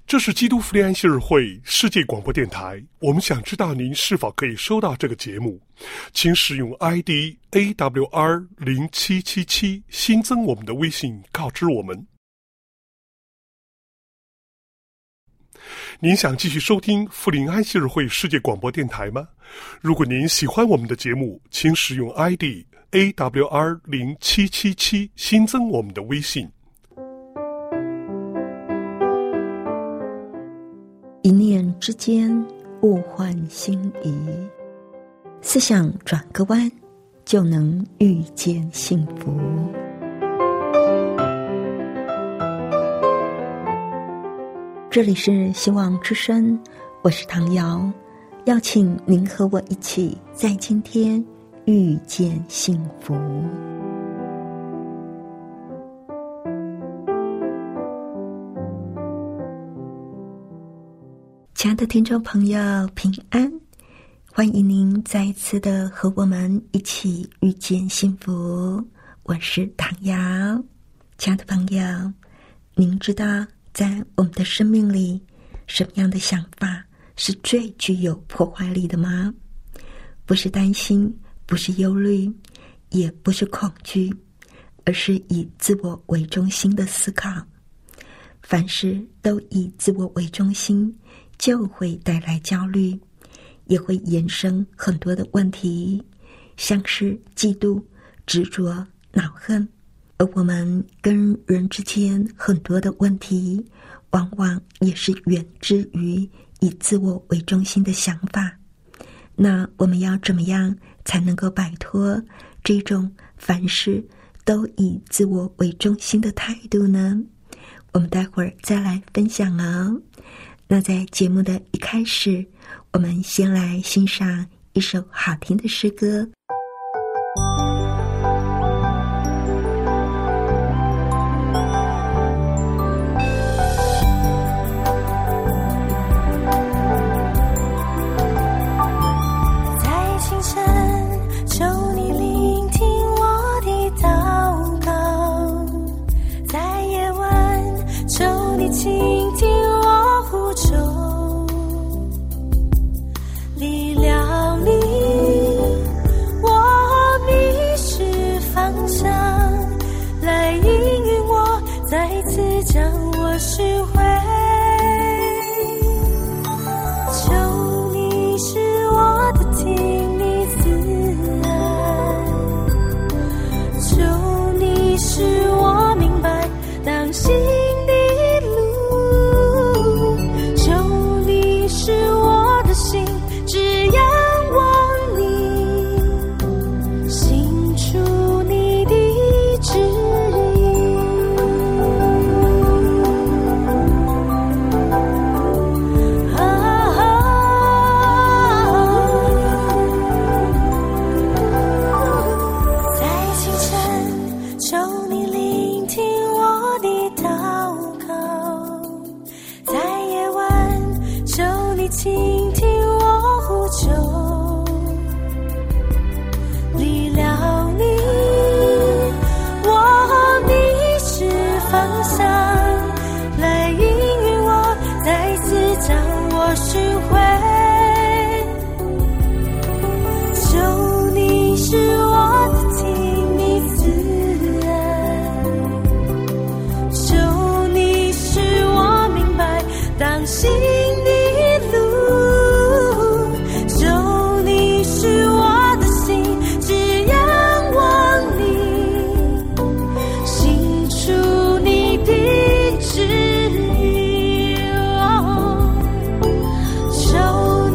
这是基督福音安息日会世界广播电台，我们想知道您是否可以收到这个节目，请使用 ID AWR0777 新增我们的微信告知我们。您想继续收听福音安息日会世界广播电台吗？如果您喜欢我们的节目，请使用 ID AWR0777 新增我们的微信。 一念之间，物换星移，思想转个弯，就能遇见幸福。这里是希望之声，我是唐瑶，邀请您和我一起在今天遇见幸福。亲爱的听众朋友，平安！欢迎您再一次的和我们一起遇见幸福。我是唐瑶。亲爱的朋友，您知道在我们的生命里，什么样的想法是最具有破坏力的吗？不是担心，不是忧虑，也不是恐惧，而是以自我为中心的思考。凡事都以自我为中心，就会带来焦虑，也会衍生很多的问题，像是嫉妒、执着、恼恨。而我们跟人之间很多的问题，往往也是源自于以自我为中心的想法。那我们要怎么样才能够摆脱这种凡事都以自我为中心的态度呢？我们待会儿再来分享哦。那在节目的一开始，我们先来欣赏一首好听的诗歌。 在清晨，求你聆听我的祷告；在夜晚，求你倾听我呼求，力量里我迷失方向，来引领我，再次将我寻回。求你是我的听你自然，求你使我明白当心的路，求你使我的心只仰望你，行出你的旨意。在清晨，求你聆听我的祷告；在夜晚，求你倾听我呼求，力量你我迷失方向，来引领我，再次将我寻回。求你是我的听你自然，求你使我明白当心的路，求你使我的心只仰望你，行出你的旨意。求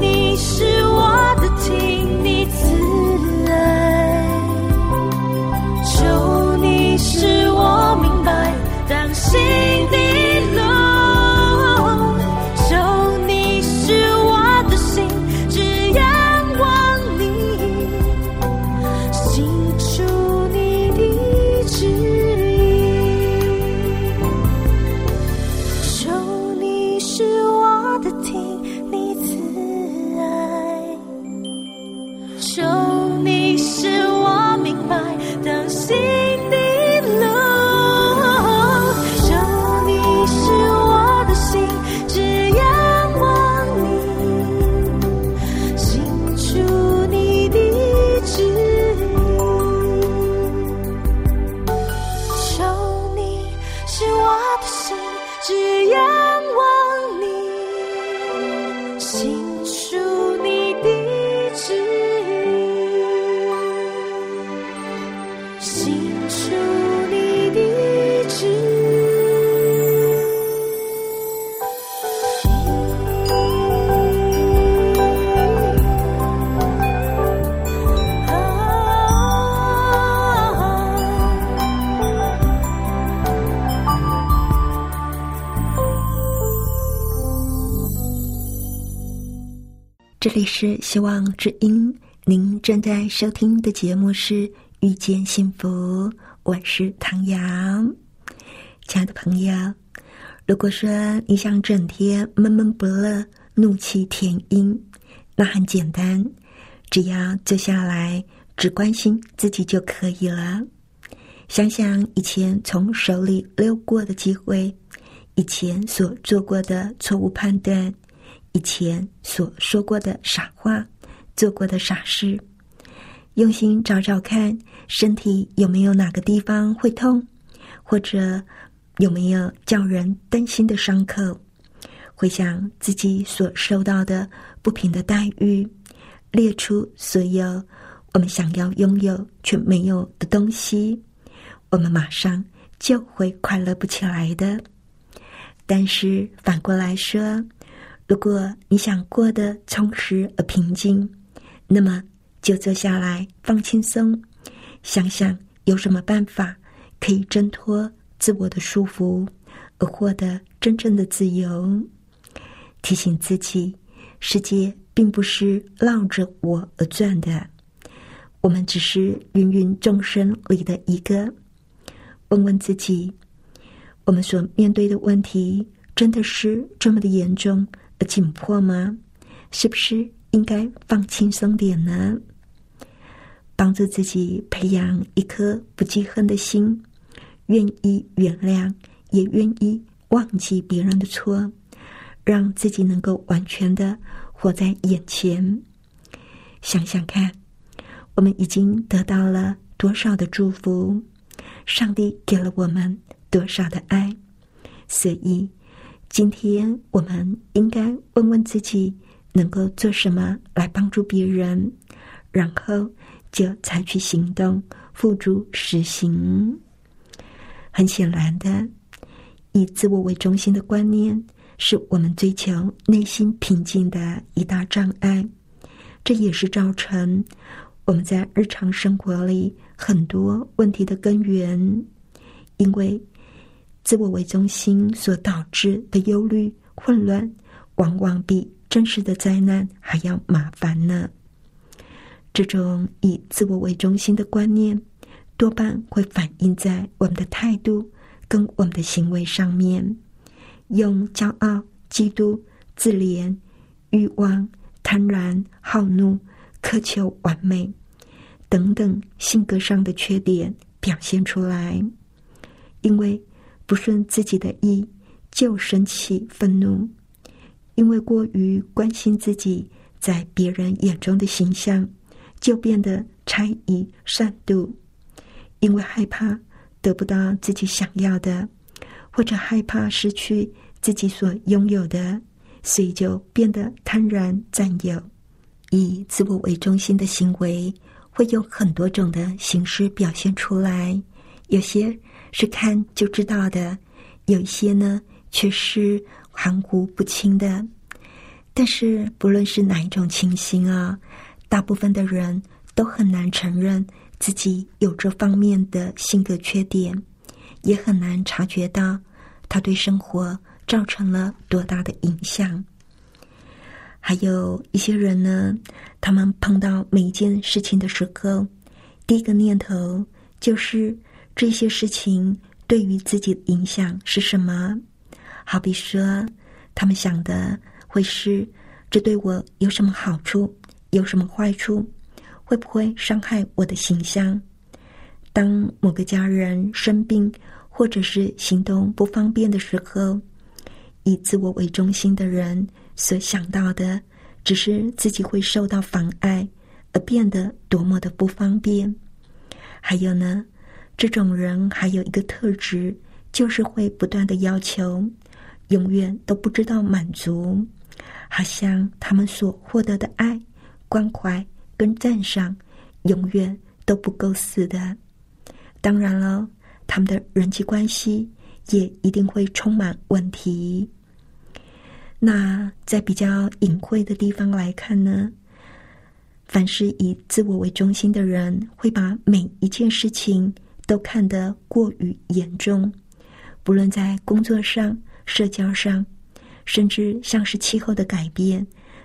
这里是希望之音，您正在收听的节目是遇见幸福，我是唐瑶。亲爱的朋友，如果说你想整天闷闷不乐、怒气填膺，那很简单，只要坐下来只关心自己就可以了。想想以前从手里溜过的机会，以前所做过的错误判断，以前所说过的傻话，做过的傻事，用心找找看，身体有没有哪个地方会痛，或者有没有叫人担心的伤口，回想自己所受到的不平的待遇，列出所有我们想要拥有却没有的东西，我们马上就会快乐不起来的。但是反过来说，如果你想过得充实而平静，那么就坐下来放轻松，想想有什么办法可以挣脱自我的束缚，而获得真正的自由。提醒自己，世界并不是绕着我而转的，我们只是芸芸众生里的一个。问问自己，我们所面对的问题真的是这么的严重而紧迫吗？是不是应该放轻松点呢？帮助自己培养一颗不记恨的心，愿意原谅，也愿意忘记别人的错，让自己能够完全的活在眼前。想想看，我们已经得到了多少的祝福，上帝给了我们多少的爱。所以今天我们应该问问自己，能够做什么来帮助别人，然后就采取行动，付诸实行。很显然的，以自我为中心的观念是我们追求内心平静的一大障碍，这也是造成我们在日常生活里很多问题的根源。因为自我为中心所导致的忧虑、混乱，往往比真实的灾难还要麻烦呢。这种以自我为中心的观念，多半会反映在我们的态度跟我们的行为上面，用骄傲、嫉妒、自怜、欲望、贪婪、好怒、苛求完美等等性格上的缺点表现出来。因为不顺自己的意就生气愤怒，因为过于关心自己在别人眼中的形象，就变得猜疑善妒，因为害怕得不到自己想要的，或者害怕失去自己所拥有的，所以就变得贪婪占有。以自我为中心的行为会有很多种的形式表现出来，有些是看就知道的，有一些呢却是含糊不清的。但是不论是哪一种情形啊，大部分的人都很难承认自己有这方面的性格缺点，也很难察觉到他对生活造成了多大的影响。还有一些人呢，他们碰到每一件事情的时候，第一个念头就是这些事情对于自己的影响是什么。好比说，他们想的会是，这对我有什么好处，有什么坏处，会不会伤害我的形象。当某个家人生病或者是行动不方便的时候，以自我为中心的人所想到的只是自己会受到妨碍，而变得多么的不方便。还有呢，这种人还有一个特质，就是会不断的要求，永远都不知道满足，好像他们所获得的爱、关怀跟赞赏永远都不够似的。当然了，他们的人际关系也一定会充满问题。那在比较隐晦的地方来看呢，凡是以自我为中心的人，会把每一件事情都看得过于严重，不论在工作上、社交上，甚至像是气候的改变，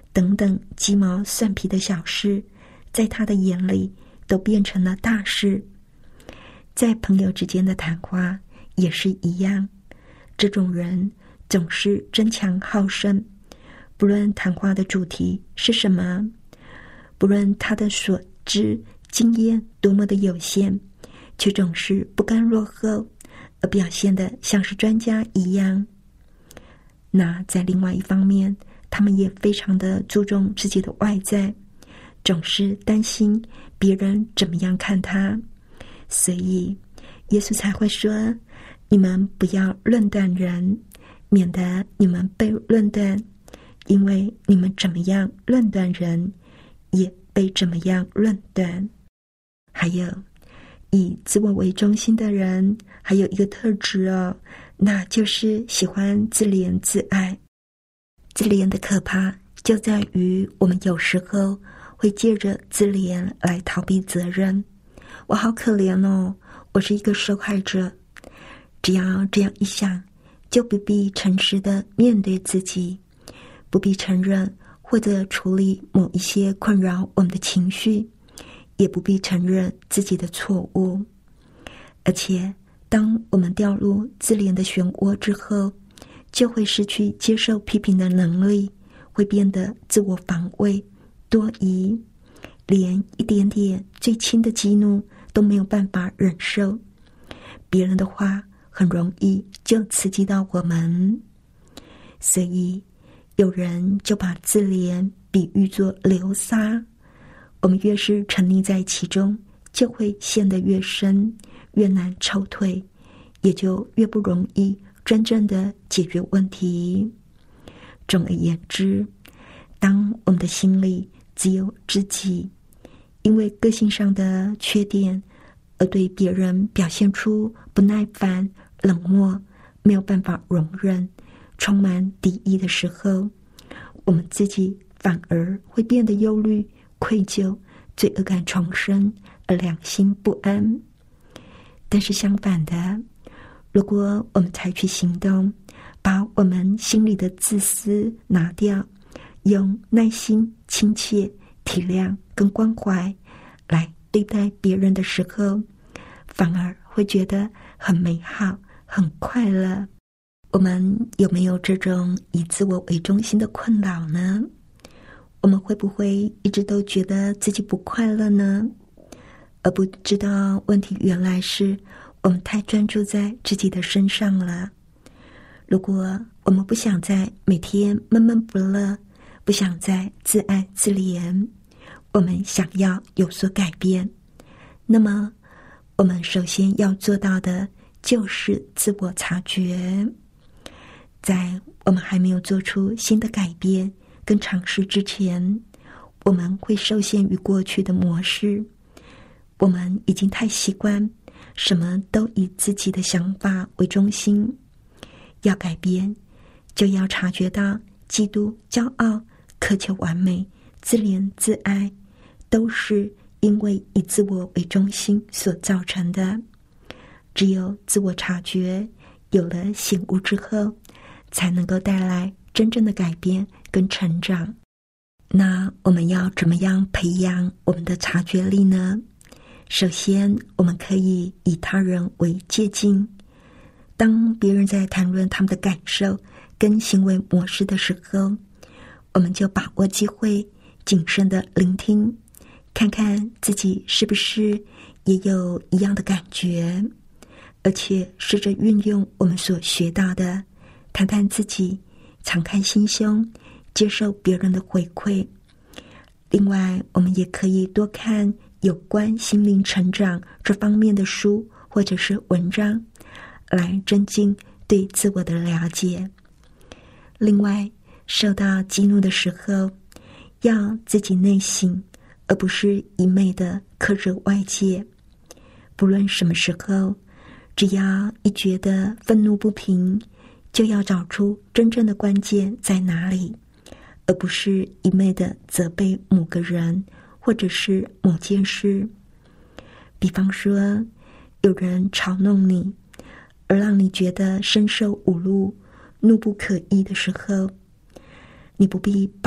等等鸡毛蒜皮的小事，在他的眼里都变成了大事。在朋友之间的谈话也是一样，这种人总是争强好胜，不论谈话的主题是什么，不论他的所知经验多么的有限，却总是不甘落后，而表现得像是专家一样。那在另外一方面，他们也非常的注重自己的外在，总是担心别人怎么样看他，所以耶稣才会说，你们不要论断人，免得你们被论断，因为你们怎么样论断人，也被怎么样论断。还有以自我为中心的人还有一个特质那就是喜欢自怜自爱。自怜的可怕就在于我们有时候会借着自怜来逃避责任。我好可怜我是一个受害者。只要这样一想，就不必诚实的面对自己，不必承认或者处理某一些困扰我们的情绪，也不必承认自己的错误。而且当我们掉入自怜的漩涡之后，就会失去接受批评的能力，会变得自我防卫、多疑，连一点点最轻的激怒都没有办法忍受。别人的话很容易就刺激到我们，所以有人就把自怜比喻作流沙，我们越是沉溺在其中，就会陷得越深，越难抽退，也就越不容易真正的解决问题。总而言之，当我们的心里只有自己，因为个性上的缺点而对别人表现出不耐烦、冷漠，没有办法容忍，充满敌意的时候，我们自己反而会变得忧虑、愧疚，罪恶感重生，而良心不安。但是相反的，如果我们采取行动，把我们心里的自私拿掉，用耐心、亲切、体谅跟关怀来对待别人的时候，反而会觉得很美好、很快乐。我们有没有这种以自我为中心的困扰呢？我们会不会一直都觉得自己不快乐呢？而不知道问题原来是我们太专注在自己的身上了。如果我们不想再每天闷闷不乐，不想再自爱自怜，我们想要有所改变，那么我们首先要做到的就是自我察觉。在我们还没有做出新的改变跟尝试之前，我们会受限于过去的模式，我们已经太习惯什么都以自己的想法为中心。要改变，就要察觉到嫉妒、骄傲、苛求完美、自怜自爱，都是因为以自我为中心所造成的。只有自我察觉有了醒悟之后，才能够带来真正的改变跟成长。那我们要怎么样培养我们的察觉力呢？首先，我们可以以他人为借镜。当别人在谈论他们的感受跟行为模式的时候，我们就把握机会，谨慎的聆听，看看自己是不是也有一样的感觉，而且试着运用我们所学到的，谈谈自己，敞开心胸，接受别人的回馈。另外，我们也可以多看有关心灵成长这方面的书或者是文章，来增进对自我的了解。另外，受到激怒的时候，要自己内省，而不是一昧的苛责外界。不论什么时候，只要一觉得愤怒不平，就要找出真正的关键在哪里，而不是一昧的责备某个人或者是某件事。比方说，有人嘲弄你，而让你觉得深受侮辱、怒不可遏的时候，你不必把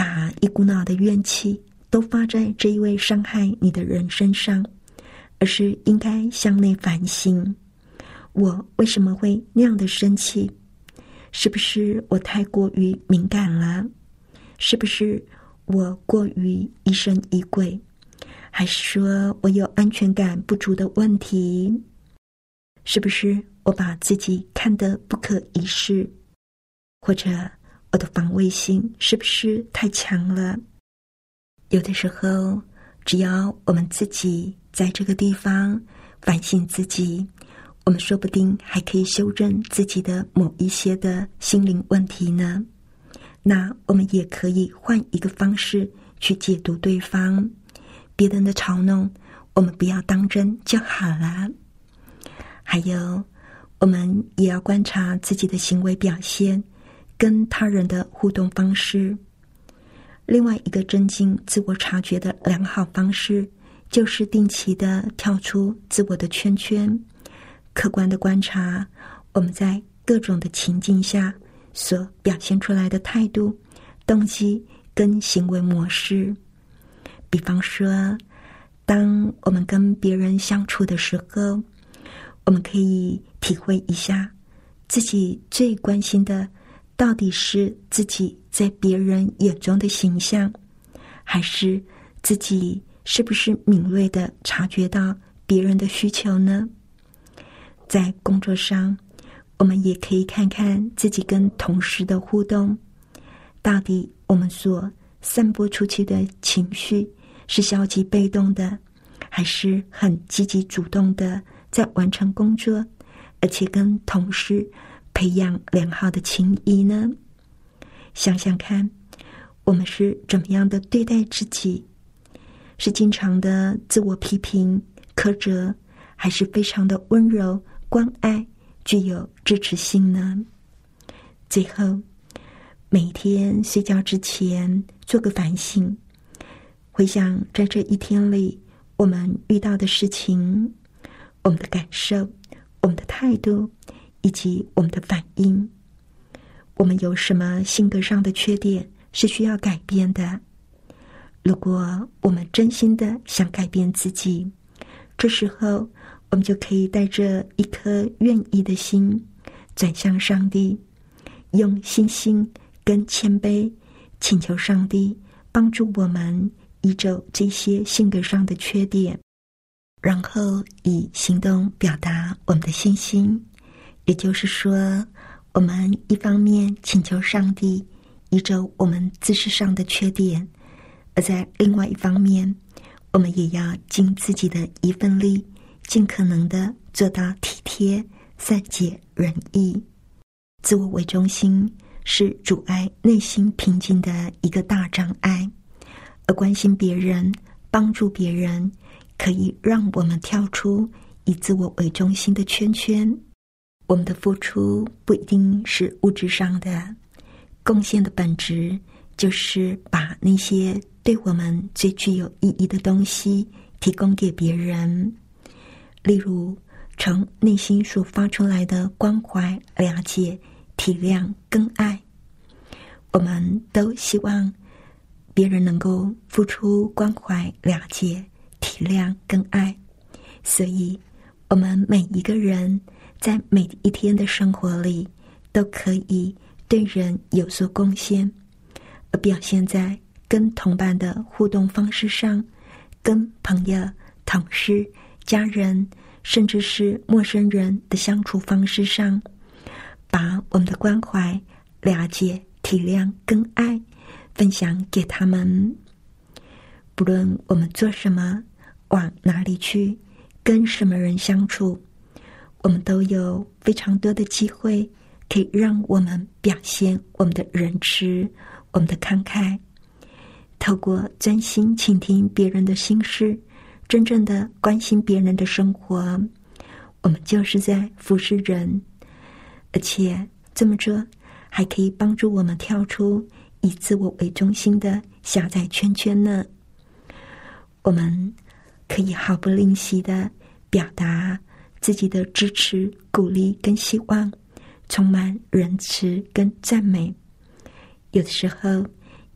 把一股脑的怨气都发在这一位伤害你的人身上，而是应该向内反省，我为什么会那样的生气？是不是我太过于敏感了？是不是我过于疑神疑鬼？还是说我有安全感不足的问题？是不是我把自己看得不可一世？或者我的防卫心是不是太强了？有的时候，只要我们自己在这个地方反省自己，我们说不定还可以修正自己的某一些的心灵问题呢。那我们也可以换一个方式去解读对方，别人的嘲弄我们不要当真就好了。还有，我们也要观察自己的行为表现跟他人的互动方式。另外一个增进自我察觉的良好方式，就是定期的跳出自我的圈圈，客观的观察我们在各种的情境下所表现出来的态度、动机跟行为模式。比方说，当我们跟别人相处的时候，我们可以体会一下自己最关心的到底是自己在别人眼中的形象，还是自己是不是敏锐地察觉到别人的需求呢？在工作上，我们也可以看看自己跟同事的互动，到底我们所散播出去的情绪是消极被动的，还是很积极主动的在完成工作，而且跟同事培养良好的情谊呢？想想看，我们是怎么样的对待自己？是经常的自我批评、苛责，还是非常的温柔、关爱、具有支持性呢？最后，每天睡觉之前做个反省，回想在这一天里我们遇到的事情，我们的感受、我们的态度以及我们的反应，我们有什么性格上的缺点是需要改变的？如果我们真心的想改变自己，这时候我们就可以带着一颗愿意的心转向上帝，用信心跟谦卑请求上帝帮助我们移走这些性格上的缺点，然后以行动表达我们的信心。也就是说，我们一方面请求上帝移走我们自身上的缺点，而在另外一方面，我们也要尽自己的一份力，尽可能的做到体贴、善解人意。自我为中心是阻碍内心平静的一个大障碍，而关心别人、帮助别人，可以让我们跳出以自我为中心的圈圈。我们的付出不一定是物质上的，贡献的本质就是把那些对我们最具有意义的东西提供给别人，例如从内心所发出来的关怀、了解、体谅跟爱。我们都希望别人能够付出关怀、了解、体谅跟爱，所以我们每一个人在每一天的生活里都可以对人有所贡献，而表现在跟同伴的互动方式上，跟朋友、同事、家人，甚至是陌生人的相处方式上，把我们的关怀、了解、体谅跟爱分享给他们。不论我们做什么，往哪里去，跟什么人相处，我们都有非常多的机会可以让我们表现我们的仁慈、我们的慷慨。透过专心倾听别人的心事，真正的关心别人的生活，我们就是在服侍人，而且这么做还可以帮助我们跳出以自我为中心的狭窄圈圈呢。我们可以毫不吝惜的表达自己的支持、鼓励跟希望，充满仁慈跟赞美。有的时候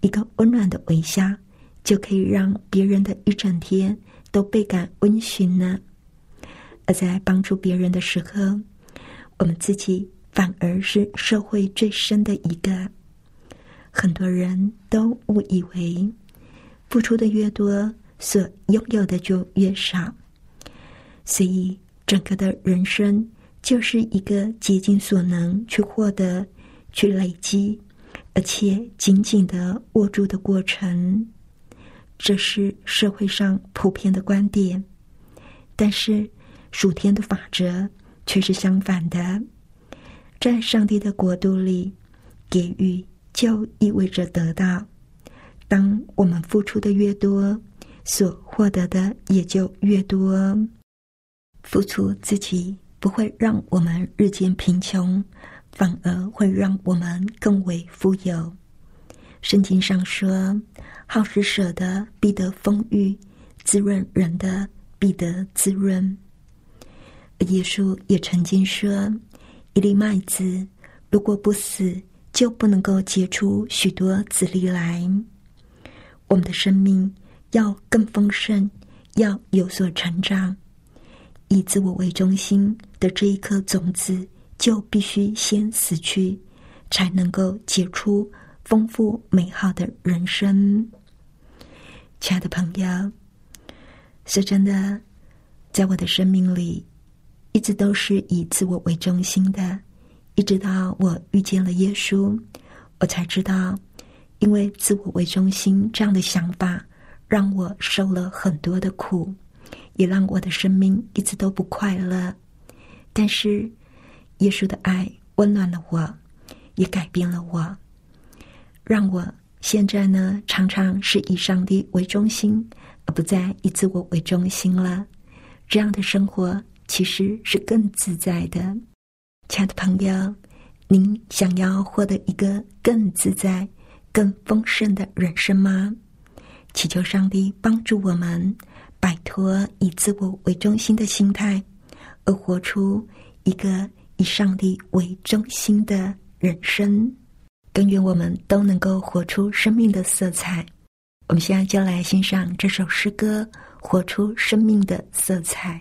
一个温暖的微笑，就可以让别人的一整天都倍感温馨呢？而在帮助别人的时候，我们自己反而是社会最深的一个。很多人都误以为付出的越多，所拥有的就越少，所以整个的人生就是一个竭尽所能去获得、去累积，而且紧紧地握住的过程。这是社会上普遍的观点，但是属天的法则却是相反的。在上帝的国度里，给予就意味着得到。当我们付出的越多，所获得的也就越多。付出自己不会让我们日渐贫穷，反而会让我们更为富有。圣经上说，好施舍的必得丰裕，滋润人的必得滋润。耶稣也曾经说，一粒麦子如果不死，就不能够结出许多子粒来。我们的生命要更丰盛，要有所成长。以自我为中心的这一颗种子，就必须先死去，才能够结出丰富美好的人生。亲爱的朋友，说真的，在我的生命里，一直都是以自我为中心的，一直到我遇见了耶稣，我才知道，因为自我为中心这样的想法，让我受了很多的苦，也让我的生命一直都不快乐。但是耶稣的爱温暖了我，也改变了我，让我现在呢，常常是以上帝为中心，而不再以自我为中心了。这样的生活其实是更自在的。亲爱的朋友，您想要获得一个更自在、更丰盛的人生吗？祈求上帝帮助我们摆脱以自我为中心的心态，而活出一个以上帝为中心的人生。更愿我们都能够活出生命的色彩。我们现在就来欣赏这首诗歌《活出生命的色彩》。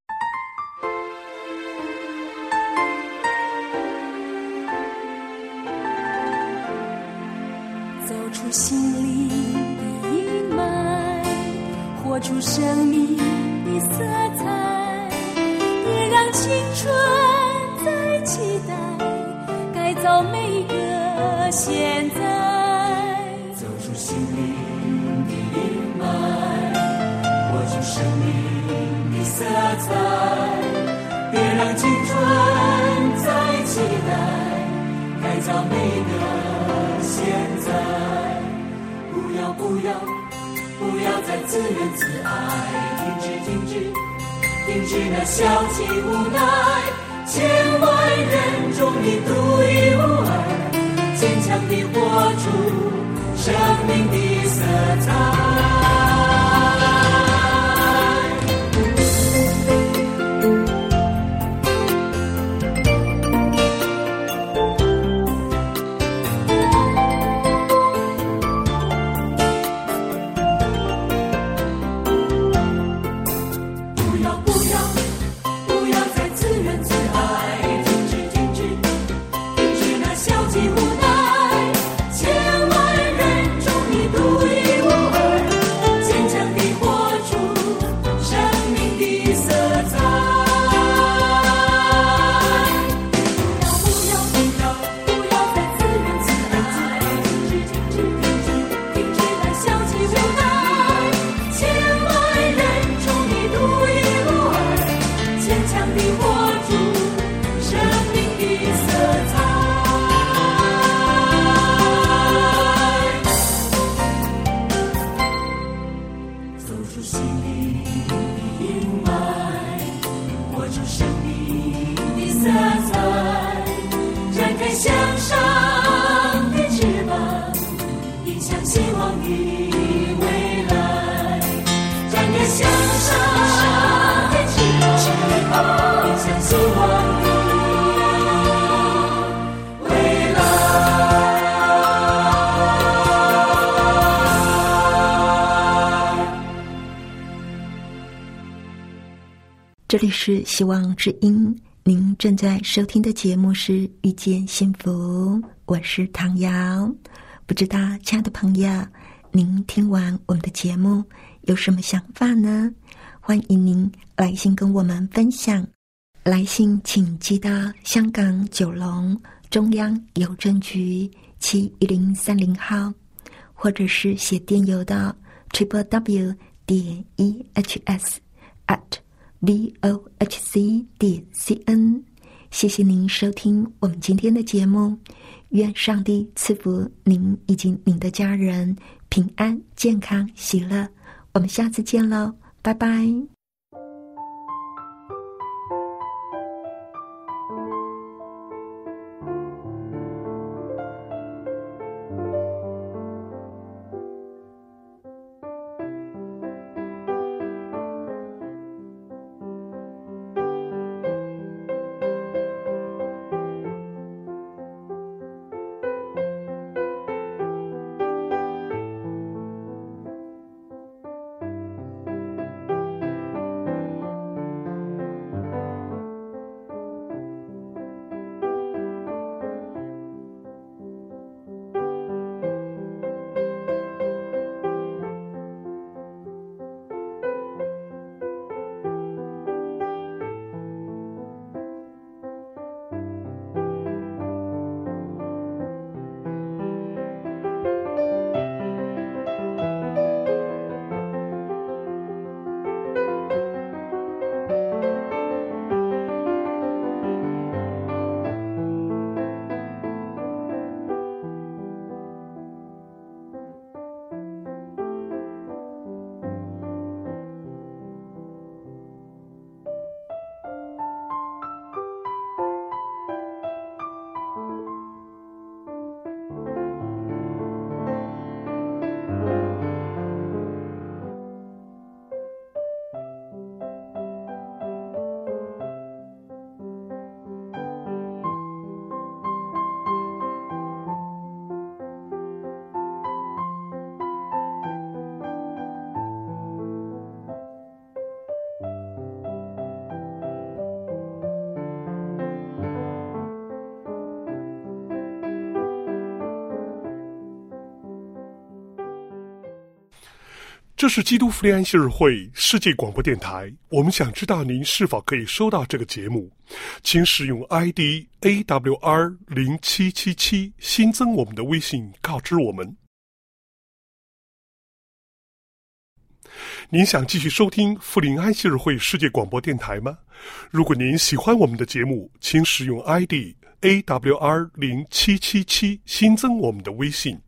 走出心灵的阴霾，活出生命的色彩，别让青春再期待，改造每个现在。 走出心灵的阴霾，活出生命的色彩，别让青春再期待，改造每个现在。不要再自怨自艾，停止那消极无奈，千万人中你独一无二，坚强地活出生命的色彩。 千万人中你独一无二， 这里是希望之音，您正在收听的节目是遇见幸福，我是唐瑶。不知道亲爱的朋友，您听完我们的节目有什么想法呢？欢迎您来信跟我们分享，来信请寄到香港九龙中央邮政局71030号，或者是写电邮到 www.ehs@vohc.cn。 谢谢您收听我们今天的节目，愿上帝赐福您以及您的家人平安健康喜乐。我们下次见喽，拜拜。 这是基督福临安息日会世界广播电台，我们想知道您是否可以收到这个节目，请使用 ID AWR0777 新增我们的微信告知我们。您想继续收听福临安息日会世界广播电台吗？如果您喜欢我们的节目，请使用 ID AWR0777 新增我们的微信。